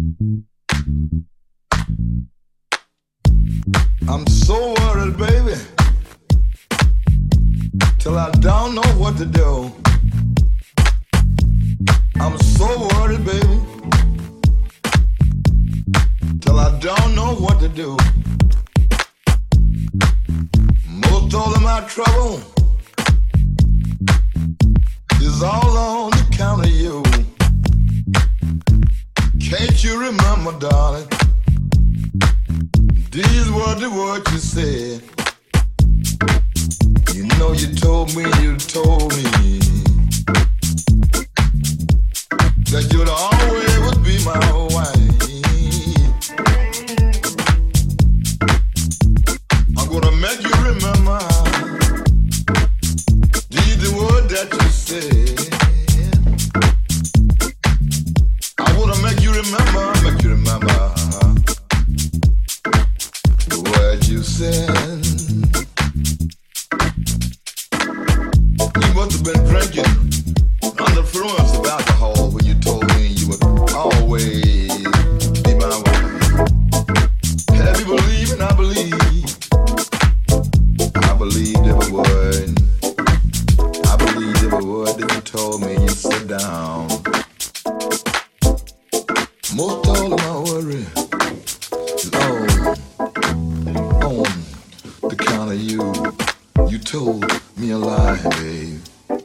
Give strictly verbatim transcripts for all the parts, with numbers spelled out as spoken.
I'm so worried, baby, till I don't know what to do. I'm so worried, baby, till I don't know what to do. Most all of my trouble is all on account of you. Can't you remember, darling? These were the words you said. You know you told me, you told me that you'd always would be my wife. I'm gonna make you remember these the words that you said. I wanna make you remember, make you remember you said. You must have been drinking under influence of alcohol when you told me you would always be my wife. Have you believed and I believe. I believed every word. I believed every word that you told me. You sit down. Most all of my worry is on the count of you. You told me a lie, babe.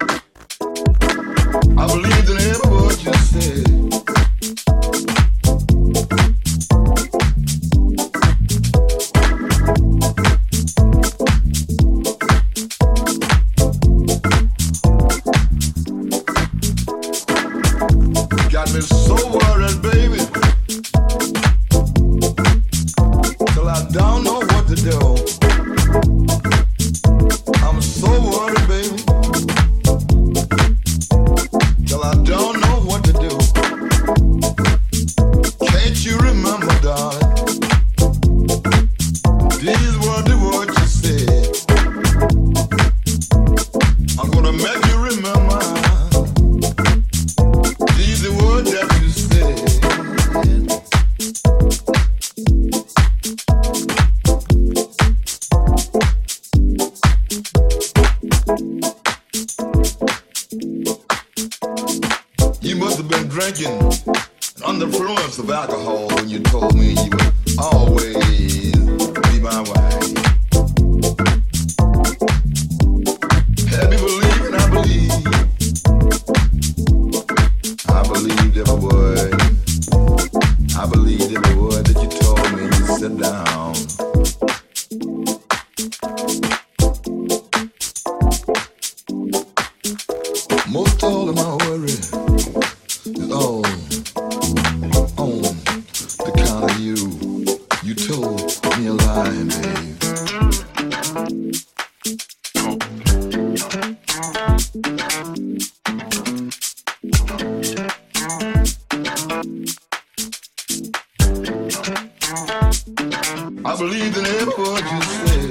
I believed in every word you said. Got me so worried, baby, till I don't know what to do. I'm so worried, baby, till I don't know what to do. Can't you remember, darling? These were the words you said. I'm gonna make you remember. These the words that you said. You must have been drinking under influence of alcohol when you told me you would always be my wife. Have you believed and I believe. I believed every word. I believed every word that you told me. You sit down. Most all of my worry is all on the count of you. You told me a lie, babe. I believed in every word you said.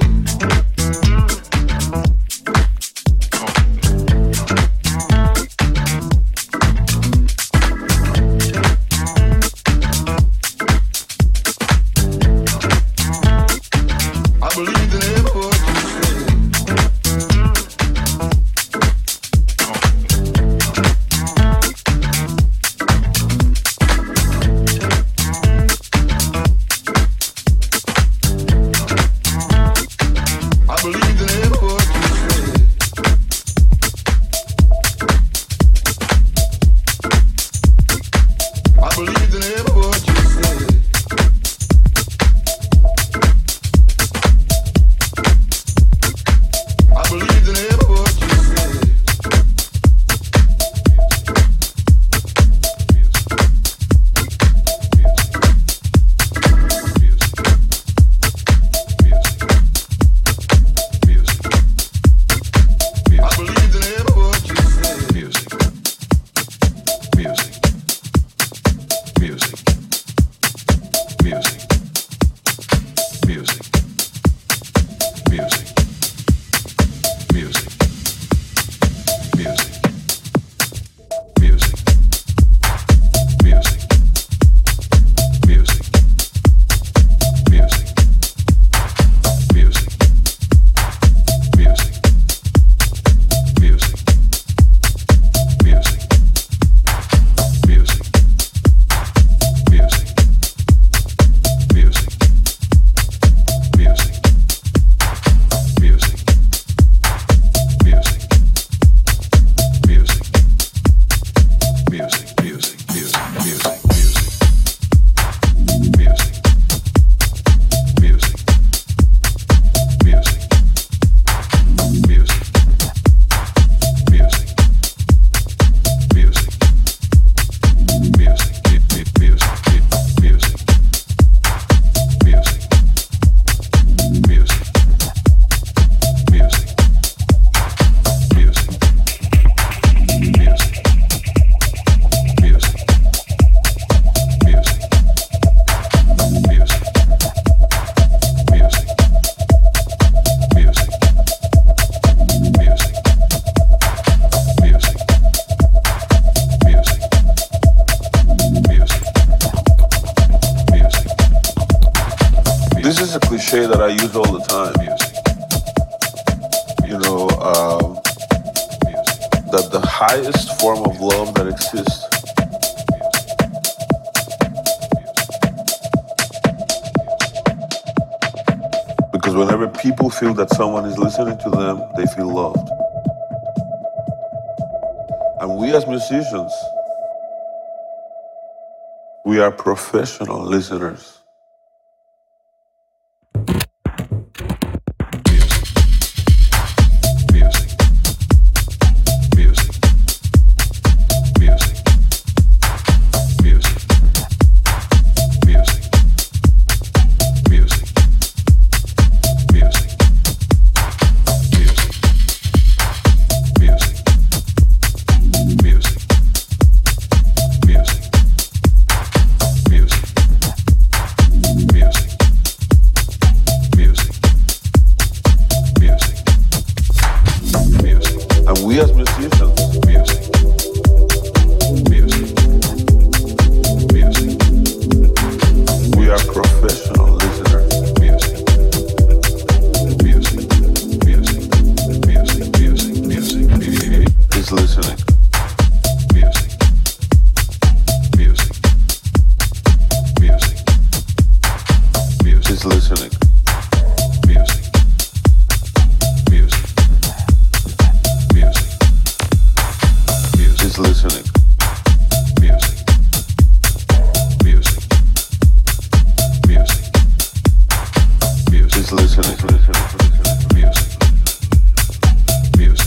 This is a cliche that I use all the time. Music. You know, um, that the highest form of love that exists because whenever people feel that someone is listening to them, they feel loved. And we as musicians, we are professional listeners. We as musicians, music, music, music. We are professional listeners. Music, music, music, music, music, music. Is listening. Music, music, music, music. Is listening. Is listening. Music. Music. Music. Music. Is listening. Music. Music. Music.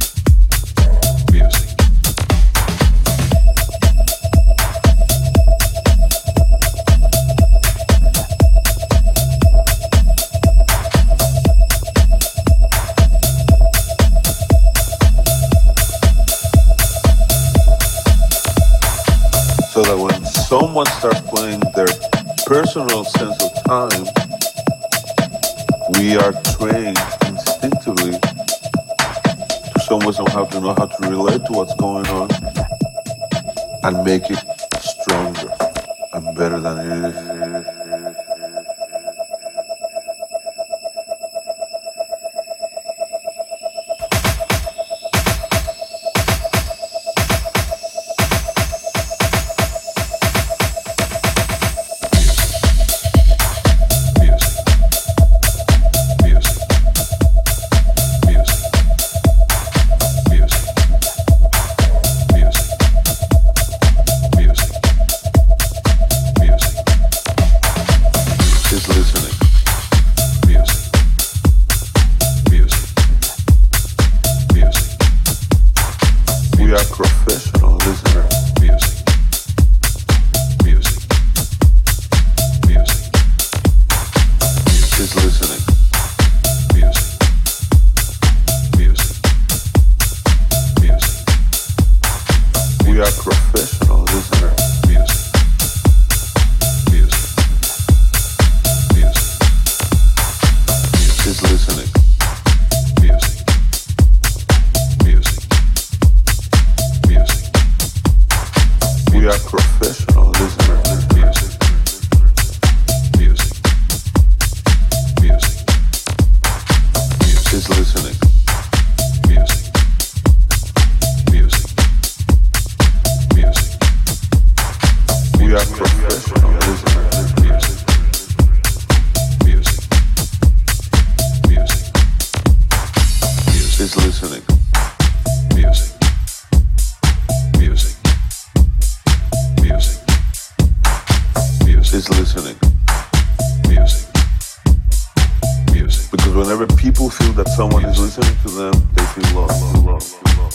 So that when someone starts playing their personal sense of time, we are trained instinctively to somewhat somehow to know how to relate to what's going on and make it stronger and better than it is. Professional listener. Music. Music. Music. Is listening. Music. Music. Music. We are professional listener. Music. Music. Music. Is listening. Music. Music. We are professional listeners. Music. Music. Music. Music. Is listening. Music. Music. Music. We are professional listeners. Music. Music. Music. Music. Is listening. Music. Music. Music. Music. Is listening. Music. Music. Because whenever people feel that someone music. is listening to them, they feel love, love, love, love, love.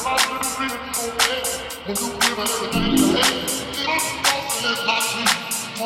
When you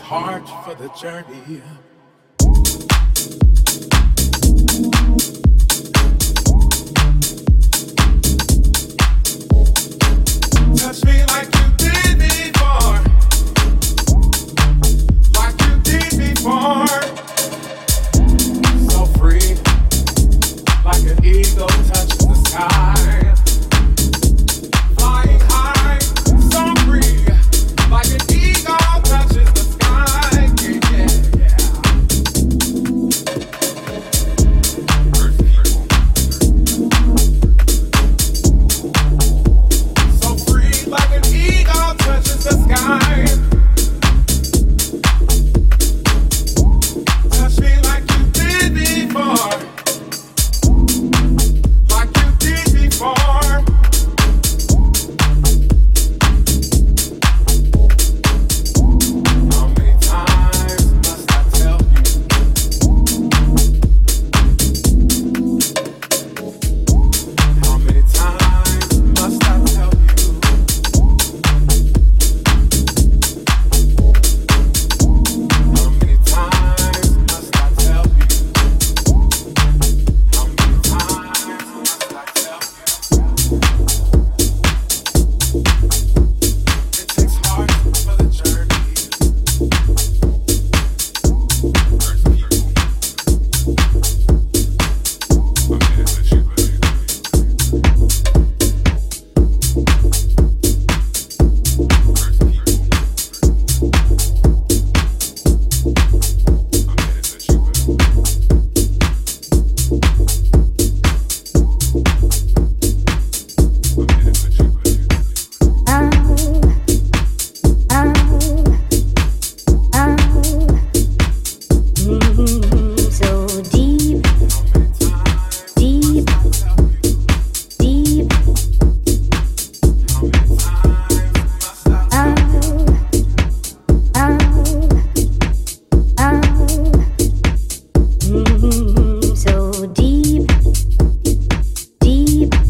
hard for the journey. Touch me like you did before, like you did before. So free, like an eagle touches the sky. Flying high, so free, like an eagle touches the sky. Yeah, yeah, so free, like an eagle touches the sky. Touch me like you did before, like you did before. How many times must I tell you? How many times must I tell you? How many times must I tell you? How many times must I tell you? It takes heart for the journey. So deep, deep, deep. So deep, deep,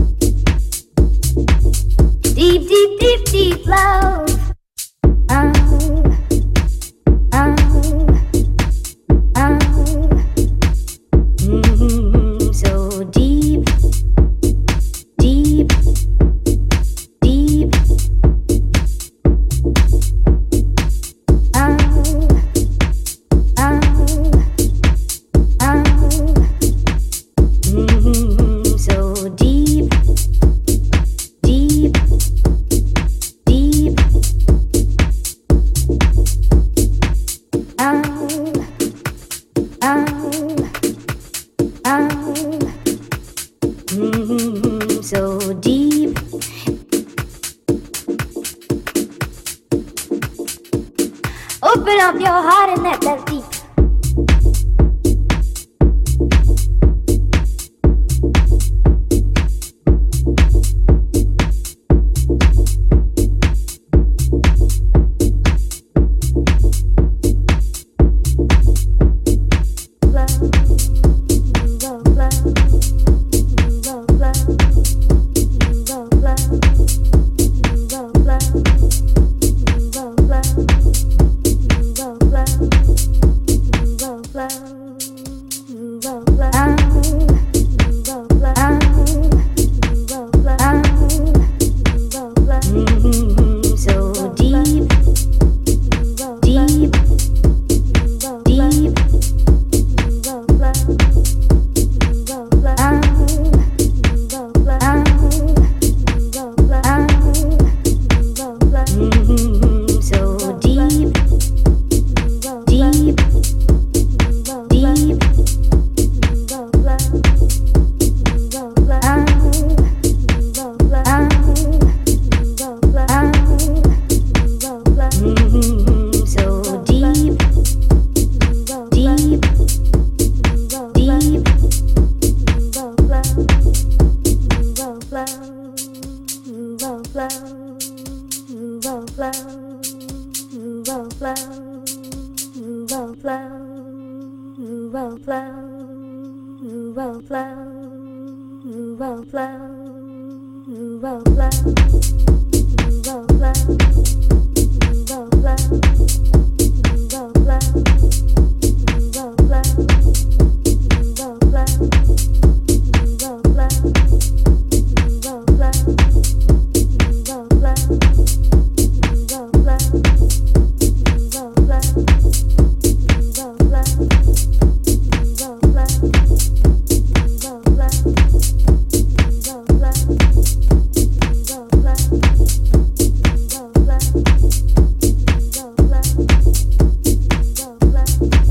deep, deep, deep, deep love. Oh, oh, oh. Mm, so deep, deep, deep. Oh, oh, oh. Mm, so deep, deep, deep. Oh, oh, oh. Mm, so deep. Open up your heart and let that deep. Love.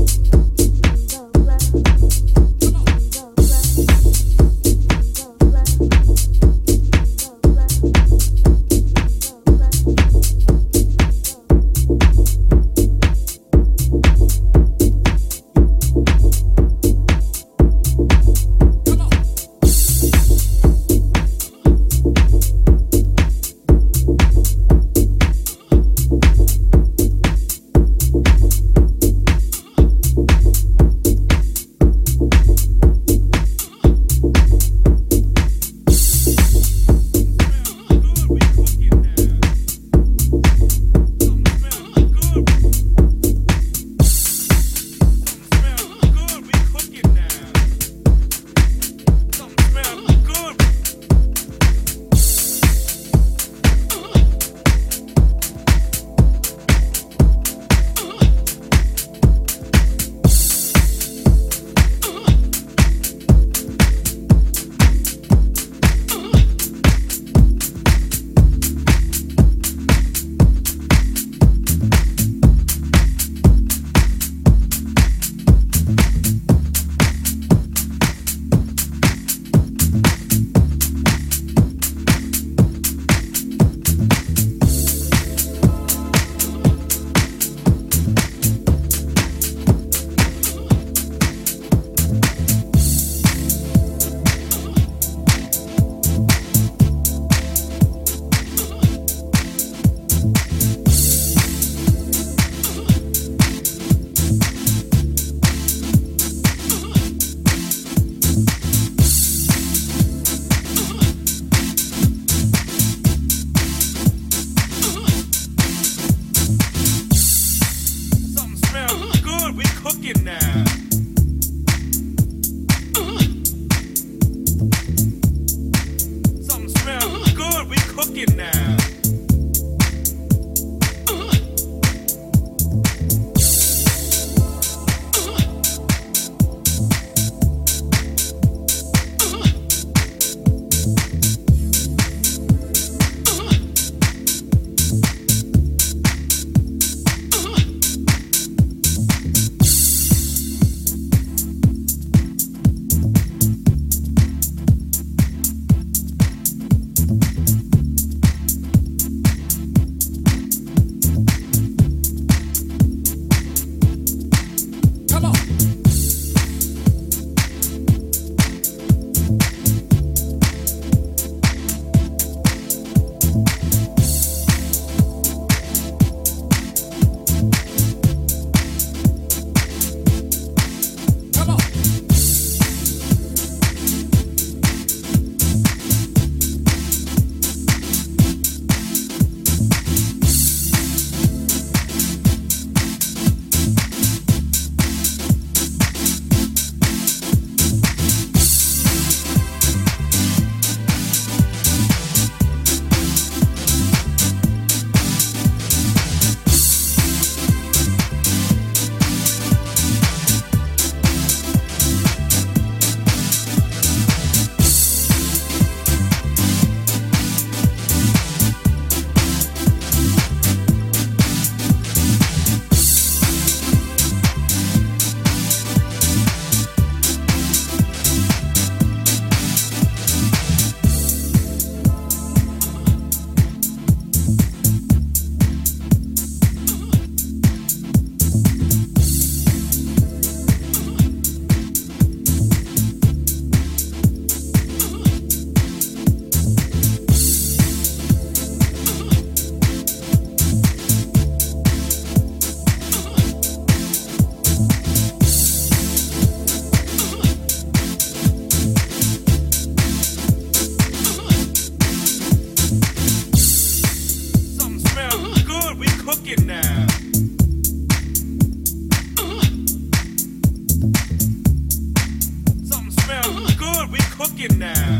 Something smells good. We cooking now.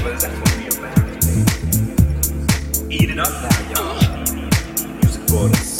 Eat it up now, y'all. Music for the